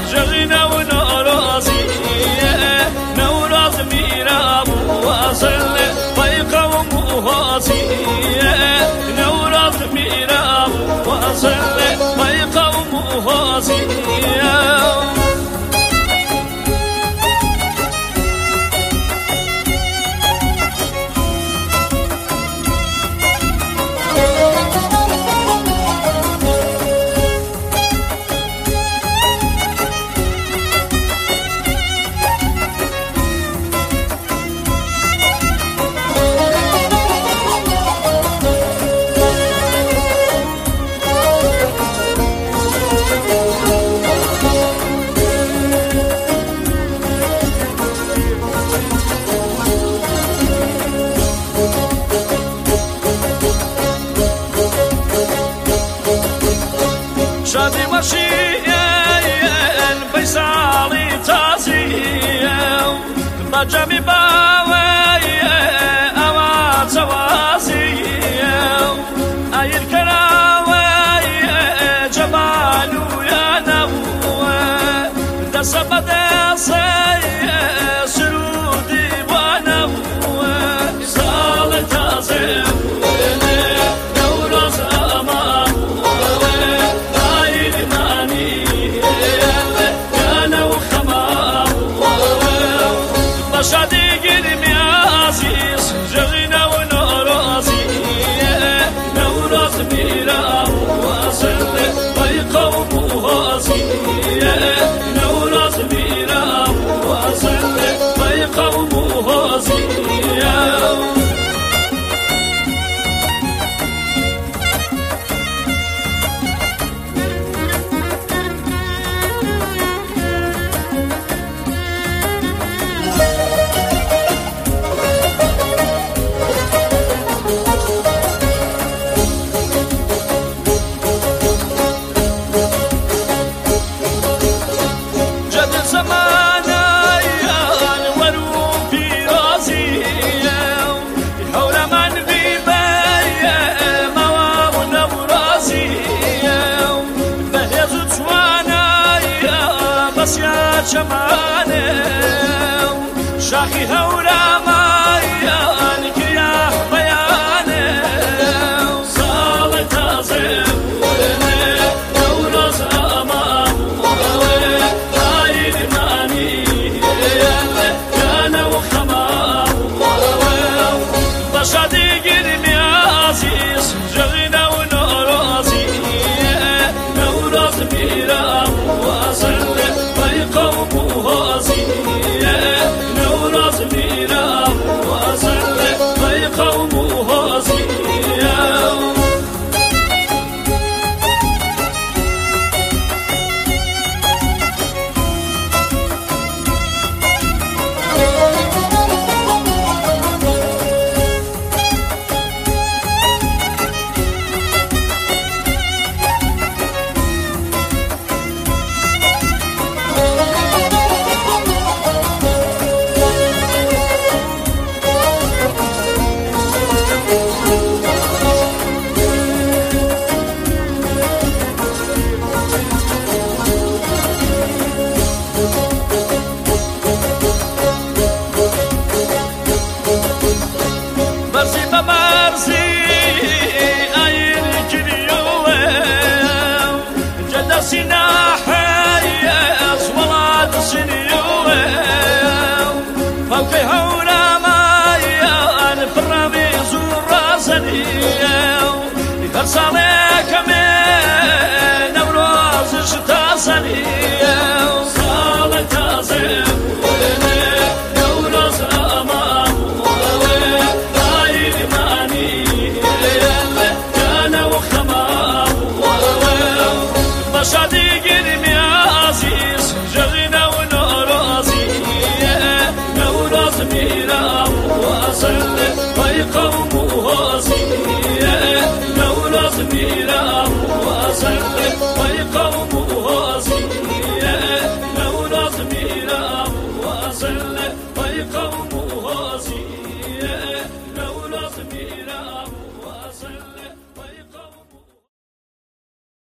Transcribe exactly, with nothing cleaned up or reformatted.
جغنا ونورازي نوراز ميراب واصل فيقوم هاسي نوراز ميراب واصل فيقوم هاسي شادي مشيئن بيسالي تازيو بجمي باوي أما توازيو أي الكراوي جمالو يا نوى دسب دسي سرودي ونوى سالي تازيو شادي قلبي عزيز جغنا ونورازي نوراز ميرا واصل ويقوم هازي نوراز ميرا واصل ويقوم هازي يا جمانه شاخي هورا مايانك يا بيانه صالت عزيمونه نورز أمام هاي الماني كان وخمام بشادي قلبي عزيز جغنا ونورازي نورز ميرا واصل قوم هازي نوراز ميرا واصل قوم هازي صار